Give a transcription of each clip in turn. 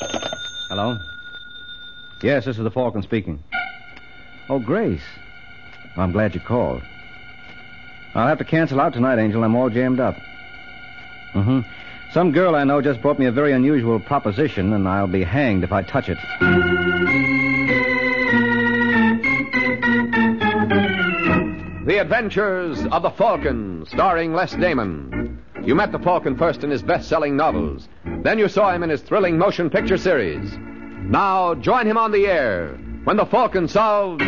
Hello? Yes, this is the Falcon speaking. Oh, Grace. Well, I'm glad you called. I'll have to cancel out tonight, Angel. I'm all jammed up. Some girl I know just brought me a very unusual proposition, and I'll be hanged if I touch it. The Adventures of the Falcon, starring Les Damon. You met the Falcon first in his best-selling novels. Then you saw him in his thrilling motion picture series. Now join him on the air when the Falcon solves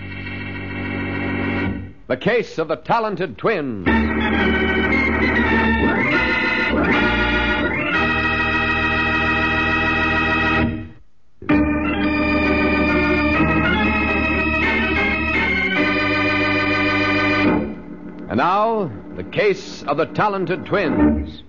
the case of the talented twins. And now, the case of the talented twins.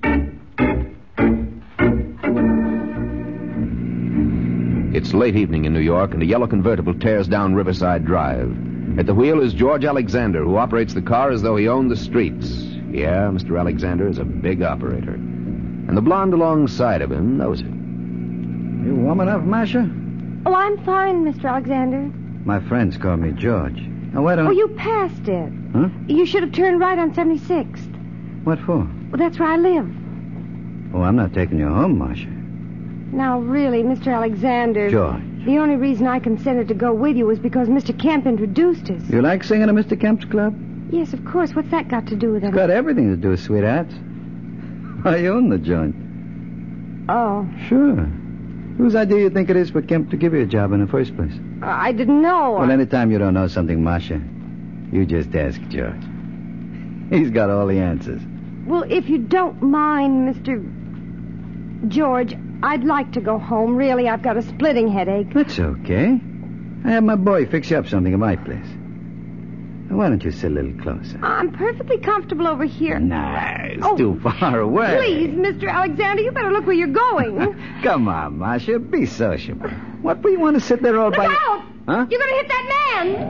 It's late evening in New York, and a yellow convertible tears down Riverside Drive. At the wheel is George Alexander, who operates the car as though he owned the streets. Yeah, Mr. Alexander is a big operator. And the blonde alongside of him knows it. You warm enough, Masha? Oh, I'm fine, Mr. Alexander. My friends call me George. Now, why don't... Oh, you passed it. Huh? You should have turned right on 76th. What for? Well, that's where I live. Oh, I'm not taking you home, Masha. Now, really, Mr. Alexander... George. The only reason I consented to go with you was because Mr. Kemp introduced us. You like singing at Mr. Kemp's club? Yes, of course. What's that got to do with it? It's got everything to do with sweethearts. I own the joint. Oh. Sure. Whose idea do you think it is for Kemp to give you a job in the first place? I didn't know. Well, anytime you don't know something, Masha, you just ask George. He's got all the answers. Well, if you don't mind, Mr. George, I'd like to go home. Really, I've got a splitting headache. That's okay. I have my boy fix you up something at my place. Now, why don't you sit a little closer? I'm perfectly comfortable over here. Nah, it's too far away. Please, Mr. Alexander, you better look where you're going. Come on, Masha, be sociable. What, do you want to sit there all Look by... out! Huh? You're going to hit that man!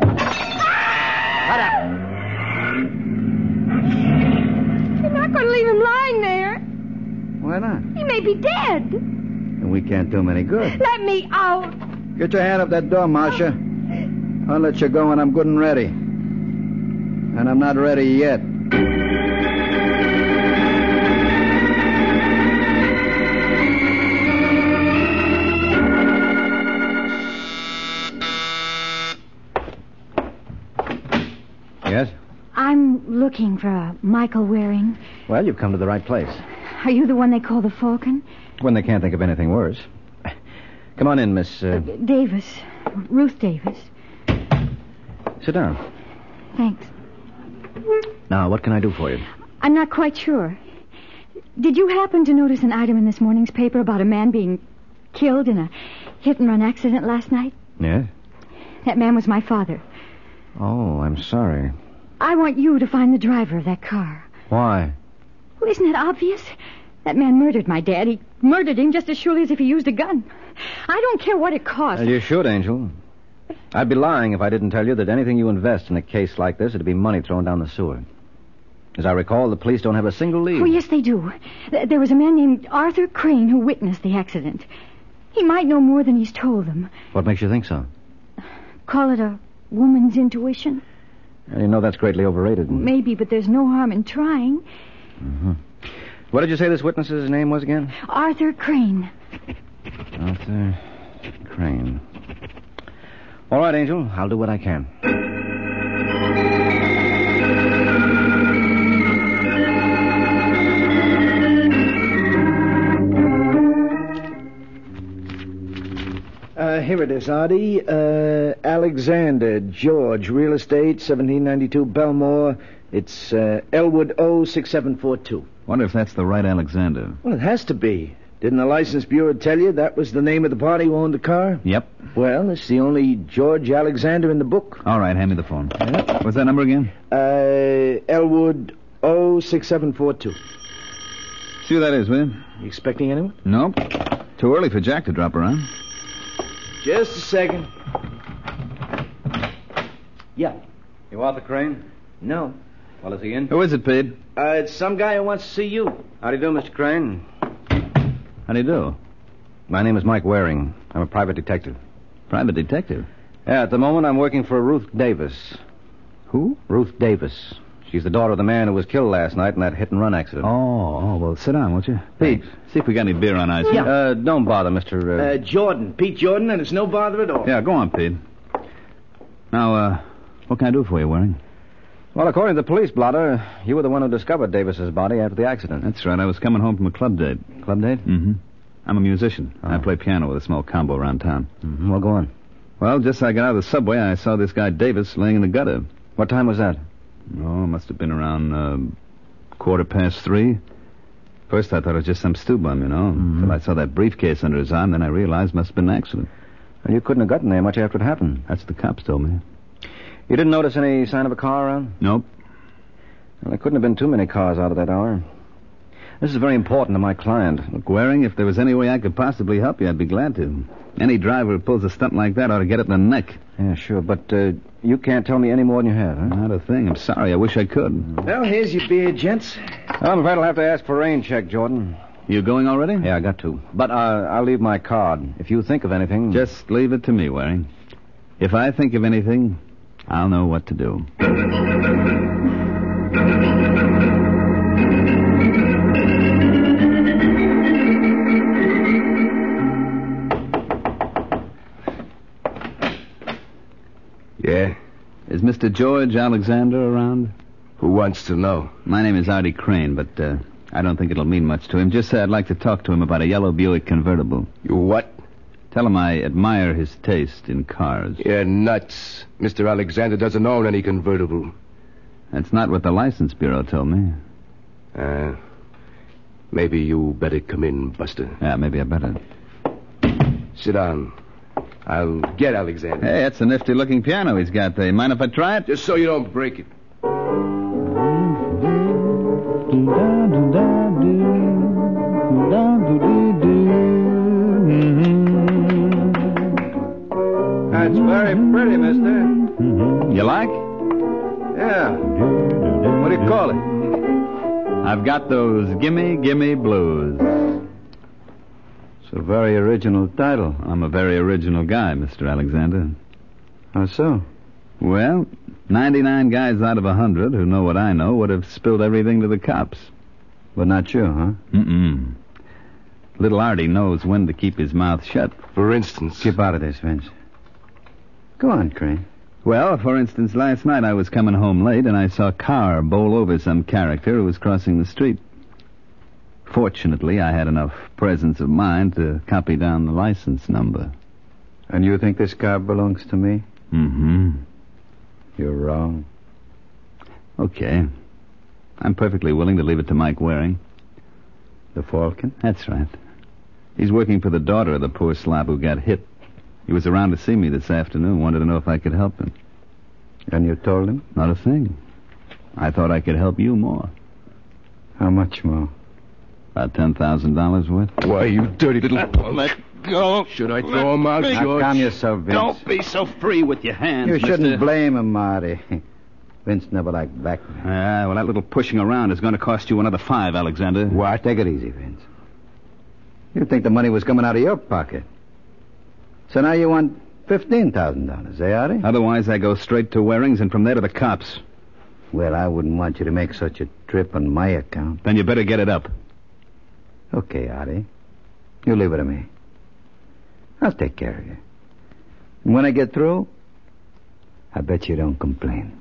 Shut up! You're not going to leave him lying there. Why not? He may be dead. And we can't do him any good. Let me out. Get your hand up that door, Masha. I'll let you go when I'm good and ready. And I'm not ready yet. Yes? I'm looking for a Michael Waring. Well, you've come to the right place. Are you the one they call the Falcon? When they can't think of anything worse. Come on in, Miss... Davis. Ruth Davis. Sit down. Thanks. Now, what can I do for you? I'm not quite sure. Did you happen to notice an item in this morning's paper about a man being killed in a hit-and-run accident last night? Yes? That man was my father. Oh, I'm sorry. I want you to find the driver of that car. Why? Well, isn't that obvious? That man murdered my dad. He murdered him just as surely as if he used a gun. I don't care what it costs. You should, Angel. I'd be lying if I didn't tell you that anything you invest in a case like this, it'd be money thrown down the sewer. As I recall, the police don't have a single lead. Oh, yes, they do. There was a man named Arthur Crane who witnessed the accident. He might know more than he's told them. What makes you think so? Call it a woman's intuition? Well, you know that's greatly overrated. Maybe, but there's no harm in trying. Mm-hmm. What did you say this witness's name was again? Arthur Crane. Arthur Crane. All right, Angel. I'll do what I can. Here it is, Artie. Alexander George, real estate, 1792 Belmore. It's Elwood O6742. Wonder if that's the right Alexander. Well, it has to be. Didn't the license bureau tell you that was the name of the party who owned the car? Yep. Well, it's the only George Alexander in the book. All right, hand me the phone. What's that number again? Elwood O6742. See who that is, will you? You expecting anyone? Nope. Too early for Jack to drop around. Just a second. Yeah. You Arthur Crane? No. Well, is he in? Who is it, Pete? It's some guy who wants to see you. How do you do, Mr. Crane? How do you do? My name is Mike Waring. I'm a private detective. Private detective? Yeah, at the moment I'm working for Ruth Davis. Who? Ruth Davis. She's the daughter of the man who was killed last night in that hit-and-run accident. Oh, well, sit down, won't you? Pete, see if we got any beer on ice. Yeah. Don't bother, Mr. Jordan. Pete Jordan, and it's no bother at all. Yeah, go on, Pete. Now, what can I do for you, Waring? Well, according to the police blotter, you were the one who discovered Davis's body after the accident. That's right. I was coming home from a club date. Club date? Mm-hmm. I'm a musician. Oh. I play piano with a small combo around town. Mm-hmm. Well, go on. Well, just as I got out of the subway, I saw this guy Davis laying in the gutter. What time was that? Oh, it must have been around 3:15. First, I thought it was just some stew bum, you know. Mm-hmm. Until I saw that briefcase under his arm, then I realized it must have been an accident. Well, you couldn't have gotten there much after it happened. That's what the cops told me. You didn't notice any sign of a car around? Nope. Well, there couldn't have been too many cars out at that hour. This is very important to my client. Look, Waring, if there was any way I could possibly help you, I'd be glad to. Any driver who pulls a stunt like that ought to get it in the neck. Yeah, sure, but you can't tell me any more than you have, huh? Not a thing. I'm sorry. I wish I could. Well, here's your beer, gents. I'm afraid I'll have to ask for a rain check, Jordan. You going already? Yeah, I got to. But I'll leave my card. If you think of anything... Just leave it to me, Waring. If I think of anything, I'll know what to do. Yeah? Is Mr. George Alexander around? Who wants to know? My name is Artie Crane, but I don't think it'll mean much to him. Just say I'd like to talk to him about a yellow Buick convertible. You what? Tell him I admire his taste in cars. You're nuts. Mr. Alexander doesn't own any convertible. That's not what the license bureau told me. Maybe you better come in, Buster. Yeah, maybe I better. Sit down. I'll get Alexander. Hey, that's a nifty-looking piano he's got there. Mind if I try it? Just so you don't break it. That's very pretty, mister. Mm-hmm. You like? Yeah. What do you call it? I've got those gimme blues. It's a very original title. I'm a very original guy, Mr. Alexander. How so? Well, 99 guys out of 100 who know what I know would have spilled everything to the cops. But not you, huh? Mm-mm. Little Artie knows when to keep his mouth shut. For instance. Keep out of this, Vince. Go on, Crane. Well, for instance, last night I was coming home late and I saw a car bowl over some character who was crossing the street. Fortunately, I had enough presence of mind to copy down the license number. And you think this car belongs to me? Mm-hmm. You're wrong. Okay. I'm perfectly willing to leave it to Mike Waring. The Falcon? That's right. He's working for the daughter of the poor slob who got hit. He was around to see me this afternoon, wanted to know if I could help him. And you told him? Not a thing. I thought I could help you more. How much more? About $10,000 worth. Why, you dirty little punk. Let go. Should I throw him out, Now, George? calm yourself, Vince. Don't be so free with your hands, You shouldn't mister. blame him, Marty. Vince never liked blackmail. Well, that little pushing around is going to cost you another $5, Alexander. What? Take it easy, Vince. You think the money was coming out of your pocket. So now you want $15,000, eh, Artie? Otherwise, I go straight to Waring's and from there to the cops. Well, I wouldn't want you to make such a trip on my account. Then you better get it up. Okay, Artie. You leave it to me. I'll take care of you. And when I get through, I bet you don't complain.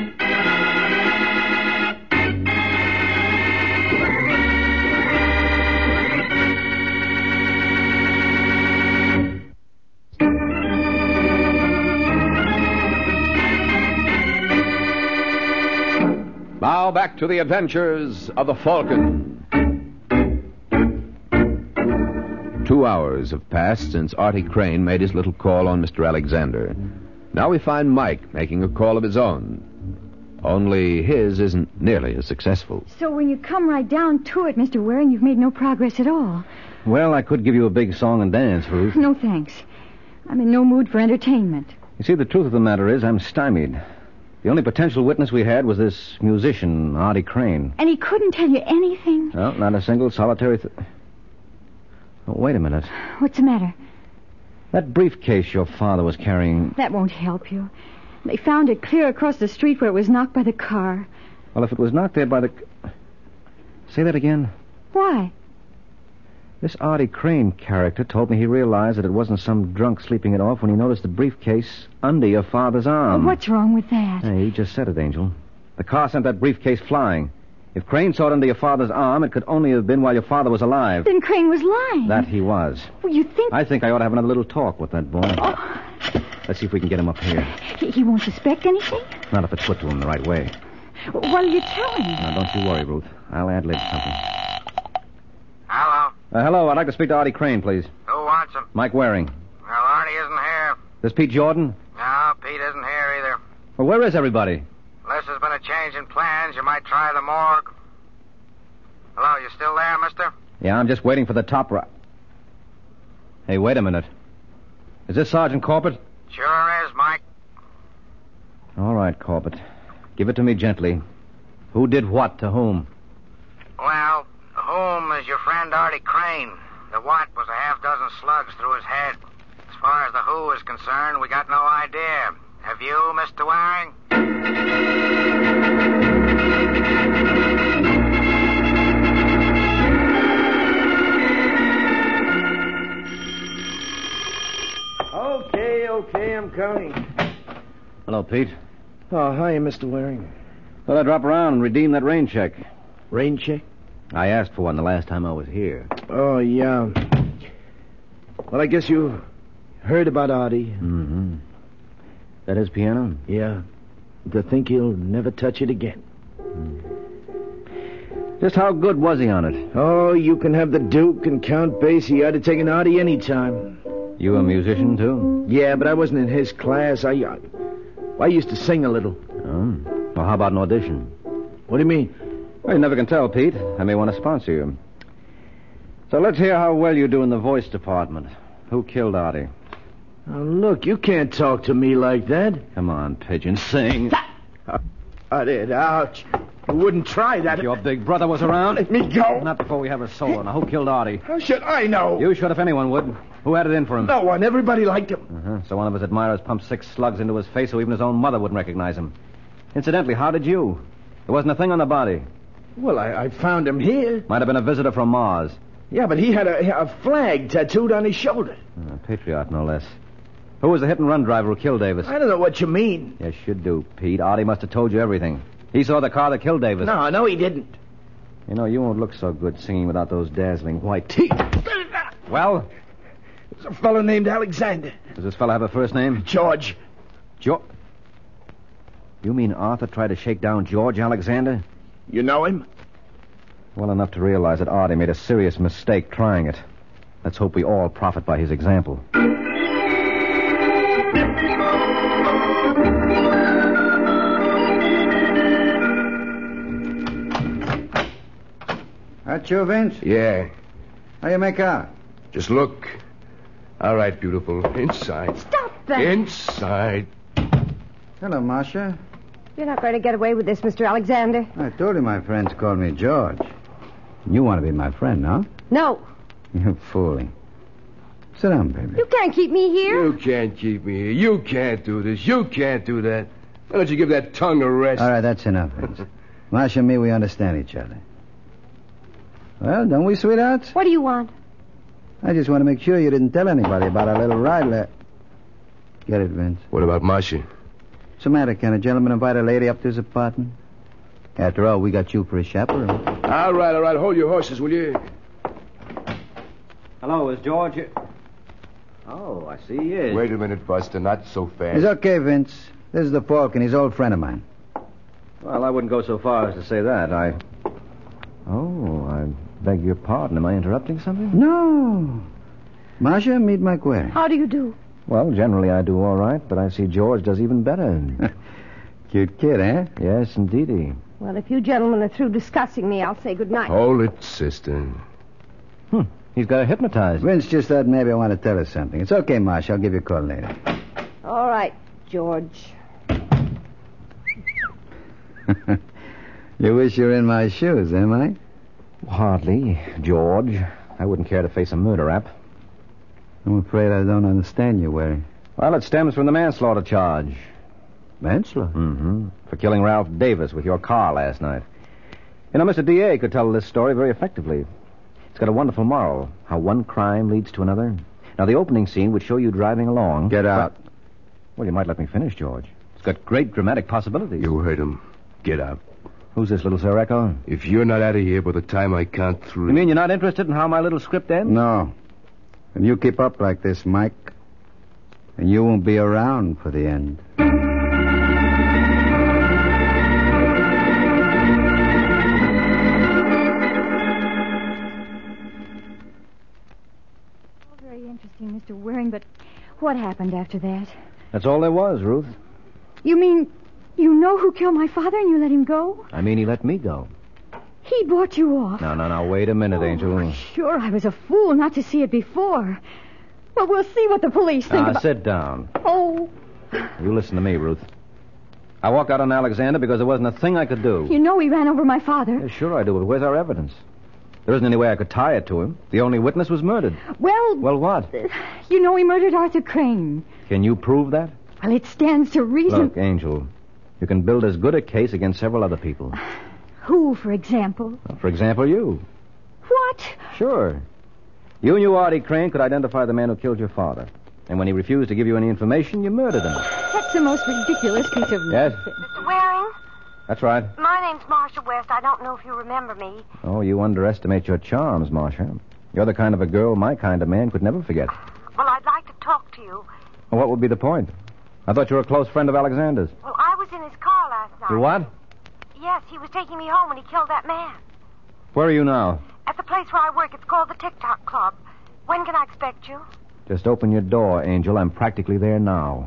Now back to the adventures of the Falcon. 2 hours have passed since Artie Crane made his little call on Mr. Alexander. Now we find Mike making a call of his own. Only his isn't nearly as successful. So when you come right down to it, Mr. Waring, you've made no progress at all. Well, I could give you a big song and dance, Ruth. No thanks. I'm in no mood for entertainment. You see, the truth of the matter is I'm stymied. The only potential witness we had was this musician, Artie Crane. And he couldn't tell you anything? No, not a single solitary... Oh, wait a minute. What's the matter? That briefcase your father was carrying... That won't help you. They found it clear across the street where it was knocked by the car. Well, if it was knocked there by the... Say that again. Why? This Artie Crane character told me he realized that it wasn't some drunk sleeping it off when he noticed the briefcase under your father's arm. What's wrong with that? Hey, he just said it, Angel. The car sent that briefcase flying. If Crane saw it under your father's arm, it could only have been while your father was alive. Then Crane was lying. That he was. Well, you think... I think I ought to have another little talk with that boy. Oh. Let's see if we can get him up here. He won't suspect anything? Not if it's put to him the right way. What'll you tell him? Now, don't you worry, Ruth. I'll ad-lib something. Hello? Hello, I'd like to speak to Artie Crane, please. Who wants him? Mike Waring. Well, Artie isn't here. This Pete Jordan? No, Pete isn't here either. Well, where is everybody? Unless there's been a change in plans, you might try the morgue. Hello, you still there, mister? Yeah, I'm just waiting for the top right. Hey, wait a minute. Is this Sergeant Corbett? Sure is, Mike. All right, Corbett. Give it to me gently. Who did what to whom? Well, whom is your friend Artie Crane. The what was a half dozen slugs through his head. As far as the who is concerned, we got no idea. Have you, Mr. Waring? Okay, I'm coming. Hello, Pete. Oh, hi, Mr. Waring. Thought I'd drop around and redeem that rain check. Rain check? I asked for one the last time I was here. Oh, yeah. Well, I guess you heard about Artie. Mm-hmm. That his piano? Yeah. To think he'll never touch it again. Just how good was he on it? Oh, you can have the Duke and Count Basie. I'd have taken Artie any time. You a musician, too? Yeah, but I wasn't in his class. I used to sing a little. Oh. Well, how about an audition? What do you mean? Well, you never can tell, Pete. I may want to sponsor you. So let's hear how well you do in the voice department. Who killed Artie? Oh, look, you can't talk to me like that. Come on, Pigeon, sing. I did. Ouch. You wouldn't try that. If your big brother was around. Let me go. Not before we have a solo. Now, who killed Artie? How should I know? You should if anyone would. Who had it in for him? No one. Everybody liked him. Uh-huh. So one of his admirers pumped 6 slugs into his face so even his own mother wouldn't recognize him. Incidentally, how did you? There wasn't a thing on the body. Well, I found him here. Might have been a visitor from Mars. Yeah, but he had a flag tattooed on his shoulder. Patriot, no less. Who was the hit-and-run driver who killed Davis? I don't know what you mean. Yes, you do, Pete. Artie must have told you everything. He saw the car that killed Davis. No, he didn't. You know, you won't look so good singing without those dazzling white teeth. Well? There's a fellow named Alexander. Does this fellow have a first name? George. George? You mean Arthur tried to shake down George Alexander? You know him? Well enough to realize that Artie made a serious mistake trying it. Let's hope we all profit by his example. That you, Vince? Yeah. How you make out? Just look. All right, beautiful. Inside. Stop that. Inside. Hello, Marcia. You're not going to get away with this, Mr. Alexander. I told you my friends called me George. You want to be my friend, huh? No. You're fooling. Sit down, baby. You can't keep me here. You can't keep me here. You can't do this. You can't do that. Why don't you give that tongue a rest? All right, that's enough, Vince. Marcia and me, we understand each other. Well, don't we, sweethearts? What do you want? I just want to make sure you didn't tell anybody about our little ride. Get it, Vince? What about Marcia? What's the matter? Can a gentleman invite a lady up to his apartment? After all, we got you for a chaperone. All right. Hold your horses, will you? Hello, is George here? Oh, I see he is. Wait a minute, Buster. Not so fast. It's okay, Vince. This is the Falcon. He's an old friend of mine. Well, I wouldn't go so far as to say that. I beg your pardon. Am I interrupting something? No. Marcia, meet Mike Waring. How do you do? Well, generally I do all right, but I see George does even better. Cute kid, eh? Yes, indeedy. Well, if you gentlemen are through discussing me, I'll say good night. Hold it, sister. He's got her hypnotized. Vince just thought maybe I want to tell her something. It's okay, Marcia. I'll give you a call later. All right, George. You wish you were in my shoes, eh, Mike? Hardly, George. I wouldn't care to face a murder rap. I'm afraid I don't understand you, Waring. Well, it stems from the manslaughter charge. Manslaughter? Mm-hmm. For killing Ralph Davis with your car last night. You know, Mr. D.A. could tell this story very effectively. It's got a wonderful moral, how one crime leads to another. Now, the opening scene would show you driving along. Get out. Well, you might let me finish, George. It's got great dramatic possibilities. You heard him. Get out. Who's this little Sir Echo? If you're not out of here by the time I count 3... You mean you're not interested in how my little script ends? No. And you keep up like this, Mike, and you won't be around for the end. Very interesting, Mr. Waring, but what happened after that? That's all there was, Ruth. You mean you know who killed my father and you let him go? I mean, he let me go. He bought you off. No, wait a minute, Angel. Sure, I was a fool not to see it before. Well, we'll see what the police think about... Sit down. Oh. You listen to me, Ruth. I walked out on Alexander because there wasn't a thing I could do. You know he ran over my father. Yeah, sure I do, but where's our evidence? There isn't any way I could tie it to him. The only witness was murdered. Well... Well, what? You know he murdered Arthur Crane. Can you prove that? Well, it stands to reason... Look, Angel, you can build as good a case against several other people. Who, for example? Well, for example, you. What? Sure. You knew Artie Crane could identify the man who killed your father. And when he refused to give you any information, you murdered him. That's the most ridiculous piece of... Yes? Mr. Waring? That's right. My name's Marcia West. I don't know if you remember me. Oh, you underestimate your charms, Marcia. You're the kind of a girl my kind of man could never forget. Well, I'd like to talk to you. Well, what would be the point? I thought you were a close friend of Alexander's. Well, I was in his car last night. You what? Yes, he was taking me home when he killed that man. Where are you now? At the place where I work. It's called the TikTok Club. When can I expect you? Just open your door, Angel. I'm practically there now.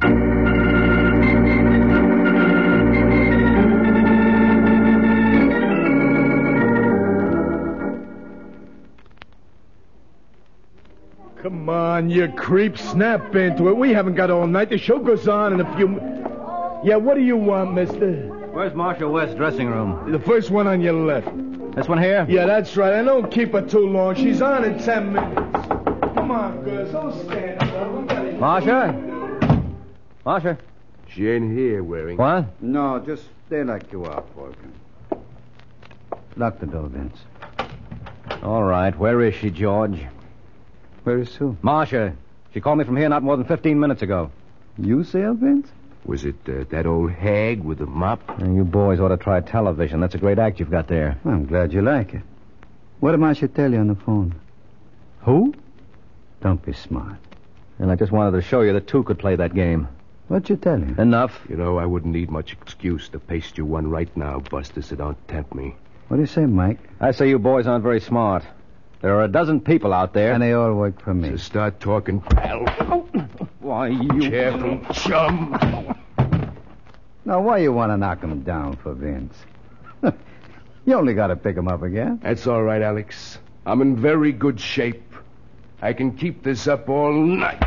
Come on, you creep. Snap into it. We haven't got all night. The show goes on in a few... Yeah, what do you want, mister? Where's Marcia West's dressing room? The first one on your left. This one here? Yeah, that's right. I don't keep her too long. She's on in 10 minutes. Come on, girls. Don't stand up. Marcia? Marcia? She ain't here, Waring. What? No, just stay like you are, Falcon. Lock the door, Vince. All right. Where is she, George? Where is Sue? Marcia. She called me from here not more than 15 minutes ago. You say her, Vince? Was it that old hag with the mop? You boys ought to try television. That's a great act you've got there. I'm glad you like it. What am I should tell you on the phone? Who? Don't be smart. And I just wanted to show you that two could play that game. What'd you tell him? Enough. You know, I wouldn't need much excuse to paste you one right now, Buster, so don't tempt me. What do you say, Mike? I say you boys aren't very smart. There are a dozen people out there. And they all work for me. So start talking, pal. Why, you... Careful, chum. Now, why you want to knock him down for Vince? You only got to pick him up again. That's all right, Alex. I'm in very good shape. I can keep this up all night.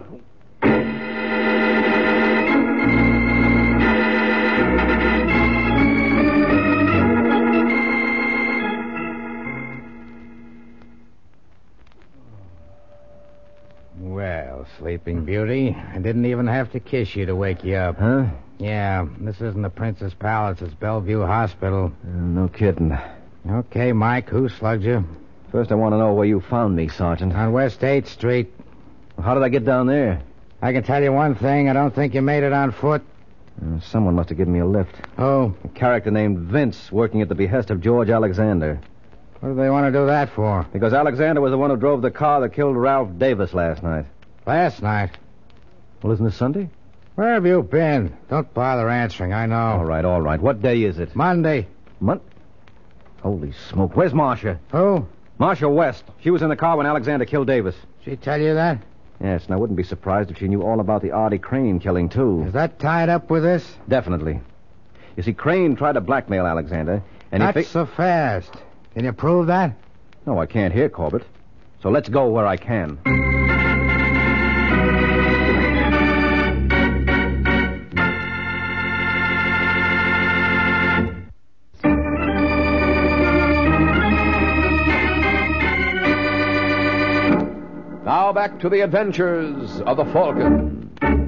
Well, Sleeping Beauty, I didn't even have to kiss you to wake you up. Huh? Yeah, this isn't the Princess Palace. It's Bellevue Hospital. No kidding. Okay, Mike, who slugged you? First, I want to know where you found me, Sergeant. On West 8th Street. How did I get down there? I can tell you one thing. I don't think you made it on foot. Someone must have given me a lift. Oh? A character named Vince, working at the behest of George Alexander. What do they want to do that for? Because Alexander was the one who drove the car that killed Ralph Davis last night. Last night? Well, isn't this Sunday? Where have you been? Don't bother answering, I know. All right. What day is it? Monday. Holy smoke. Where's Marcia? Who? Marcia West. She was in the car when Alexander killed Davis. She tell you that? Yes, and I wouldn't be surprised if she knew all about the Artie Crane killing, too. Is that tied up with this? Definitely. You see, Crane tried to blackmail Alexander, and Not so fast. Can you prove that? No, I can't hear Corbett. So let's go where I can. Now back to the adventures of the Falcon.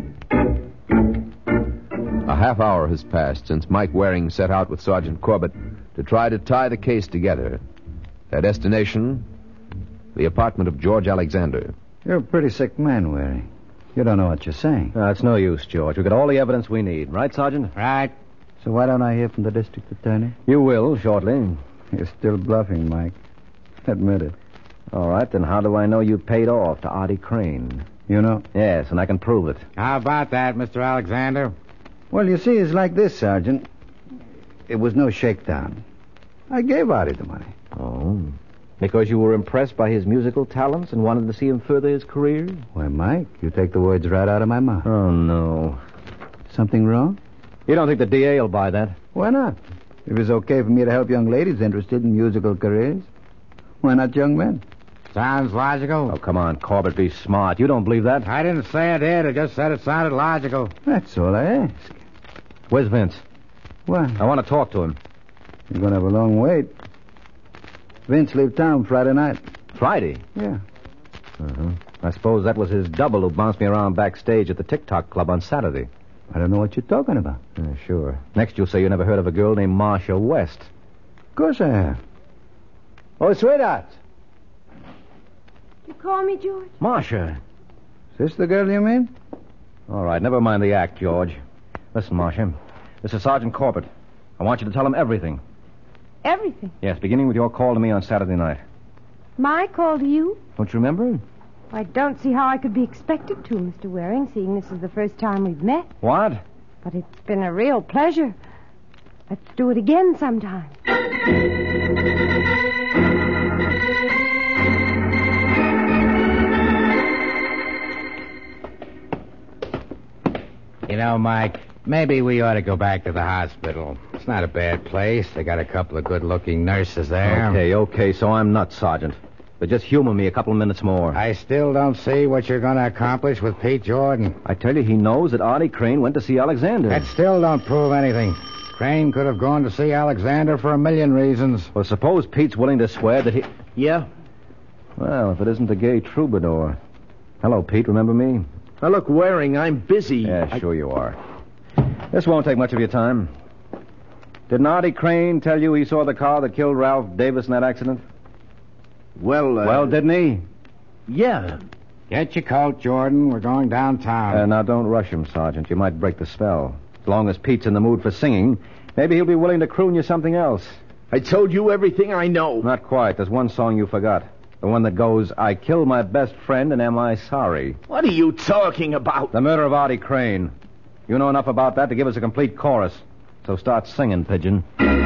A half hour has passed since Mike Waring set out with Sergeant Corbett to try to tie the case together. Their destination, the apartment of George Alexander. You're a pretty sick man, Waring. You don't know what you're saying. It's no use, George. We've got all the evidence we need. Right, Sergeant? Right. So why don't I hear from the district attorney? You will, shortly. You're still bluffing, Mike. Admit it. All right, then how do I know you paid off to Artie Crane? You know? Yes, and I can prove it. How about that, Mr. Alexander? Well, you see, it's like this, Sergeant. It was no shakedown. I gave Artie the money. Oh. Because you were impressed by his musical talents and wanted to see him further his career? Why, Mike, you take the words right out of my mouth. Oh, no. Something wrong? You don't think the DA will buy that? Why not? If it's okay for me to help young ladies interested in musical careers, why not young men? Sounds logical. Oh, come on, Corbett, be smart. You don't believe that? I didn't say I did. I just said it sounded logical. That's all I ask. Where's Vince? Why? I want to talk to him. You're going to have a long wait. Vince leave town Friday night. Friday? Yeah. Uh-huh. I suppose that was his double who bounced me around backstage at the TikTok Club on Saturday. I don't know what you're talking about. Sure. Next you'll say you never heard of a girl named Marcia West. Of course I have. Oh, sweetheart. You call me, George? Marcia. Is this the girl you mean? All right, never mind the act, George. Listen, Marcia. This is Sergeant Corbett. I want you to tell him everything. Everything? Yes, beginning with your call to me on Saturday night. My call to you? Don't you remember? I don't see how I could be expected to, Mr. Waring, seeing this is the first time we've met. What? But it's been a real pleasure. Let's do it again sometime. You know, Mike, maybe we ought to go back to the hospital. It's not a bad place. They got a couple of good-looking nurses there. Okay, so I'm nuts, Sergeant. But just humor me a couple of minutes more. I still don't see what you're going to accomplish with Pete Jordan. I tell you, he knows that Artie Crane went to see Alexander. That still don't prove anything. Crane could have gone to see Alexander for a million reasons. Well, suppose Pete's willing to swear that he... Yeah? Well, if it isn't the gay troubadour. Hello, Pete, remember me? Now, look, Waring, I'm busy. Yeah, sure you are. This won't take much of your time. Didn't Artie Crane tell you he saw the car that killed Ralph Davis in that accident? Well, didn't he? Yeah. Get your coat, Jordan. We're going downtown. Now, don't rush him, Sergeant. You might break the spell. As long as Pete's in the mood for singing, maybe he'll be willing to croon you something else. I told you everything I know. Not quite. There's one song you forgot. The one that goes, I killed my best friend and am I sorry? What are you talking about? The murder of Artie Crane. You know enough about that to give us a complete chorus. So start singing, Pigeon.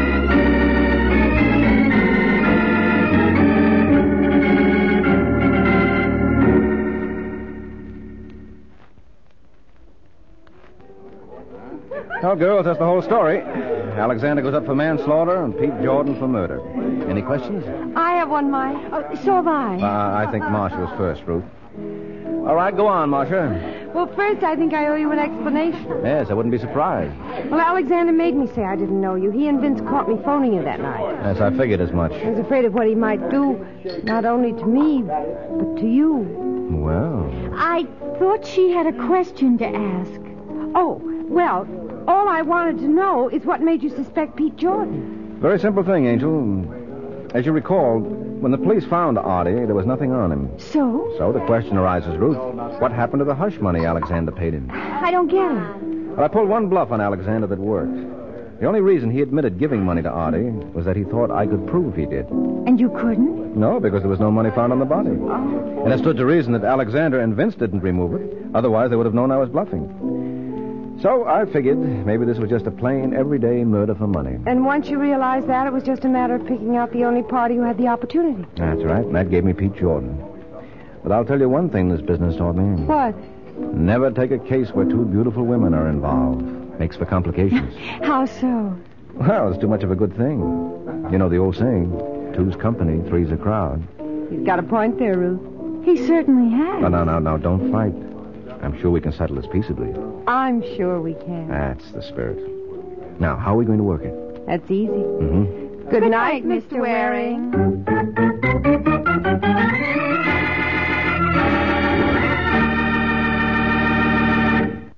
Well, girls, that's the whole story. Alexander goes up for manslaughter and Pete Jordan for murder. Any questions? I have one, Mike. Oh, so have I. I think Marcia was first, Ruth. All right, go on, Marcia. Well, first, I think I owe you an explanation. Yes, I wouldn't be surprised. Well, Alexander made me say I didn't know you. He and Vince caught me phoning you that night. Yes, I figured as much. I was afraid of what he might do, not only to me, but to you. Well. I thought she had a question to ask. Oh, well, all I wanted to know is what made you suspect Pete Jordan. Very simple thing, Angel. As you recall, when the police found Artie, there was nothing on him. So? So the question arises, Ruth, what happened to the hush money Alexander paid him? I don't get it. Well, I pulled one bluff on Alexander that worked. The only reason he admitted giving money to Artie was that he thought I could prove he did. And you couldn't? No, because there was no money found on the body. Oh. And it stood to reason that Alexander and Vince didn't remove it. Otherwise, they would have known I was bluffing. So I figured maybe this was just a plain, everyday murder for money. And once you realized that, it was just a matter of picking out the only party who had the opportunity. That's right, and that gave me Pete Jordan. But I'll tell you one thing this business taught me. What? Never take a case where two beautiful women are involved. Makes for complications. How so? Well, it's too much of a good thing. You know the old saying, two's company, three's a crowd. He's got a point there, Ruth. He certainly has. No, don't fight. I'm sure we can settle this peaceably. I'm sure we can. That's the spirit. Now, how are we going to work it? That's easy. Mm-hmm. Good night, Mr. Waring.